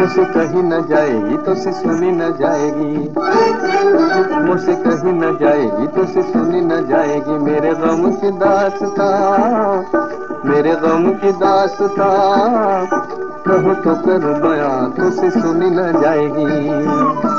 मुझसे कहीं न जाएगी तो से सुनी न जाएगी, मुझसे कहीं न जाएगी तो से सुनी न जाएगी। मेरे गम की दास्तां, मेरे गम की दास्तां कहूँ तो करूँ बयां तो से सुनी न जाएगी।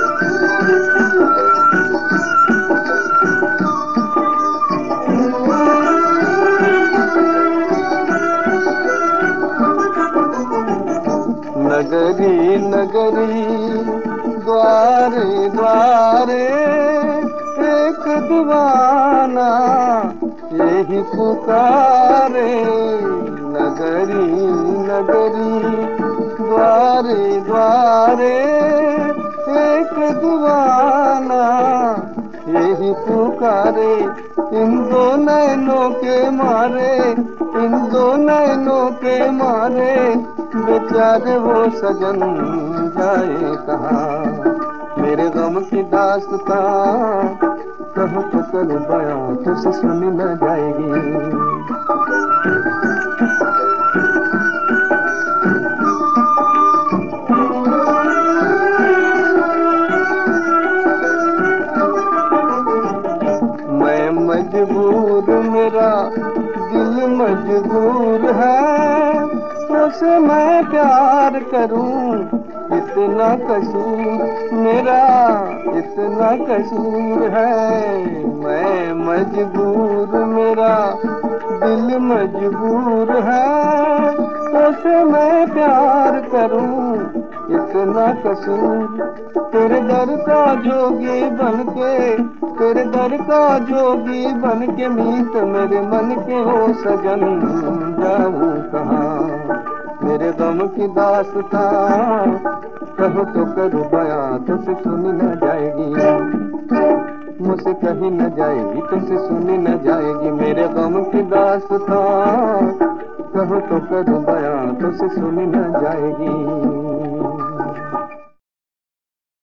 नगरी नगरी द्वारे द्वारे एक दीवाना यही पुकारे। नगरी नगरी द्वारे द्वारे एक दीवाना यही पुकारे। इन दो नैनों के मारे, इन दो नैनों के मारे बेचारे वो सजन जाए कहाँ। मेरे गम की दास्तां कहूँ तो करूँ बयां तुझसे सुनी न जाएगी। मैं मजबूर, मेरा दिल मजबूर है, तुझसे मैं प्यार करूं इतना कसूर मेरा, इतना कसूर है। मैं मजबूर, मेरा दिल मजबूर है, तुझसे मैं प्यार करूं इतना कसूर। तेरे दर का जोगी बनके, तेरे दर का जोगी बनके मीत मेरे मन के हो सजन जाऊं कहाँ। मेरे गम की दास्तां कहूँ तो करूँ बयां तुझसे सुनी न जाएगी, मुझसे कहीं न जाएगी तुझसे सुनी न जाएगी। मेरे गम की दास्तां कहूँ तो करूँ बयां तुझसे सुनी न जाएगी।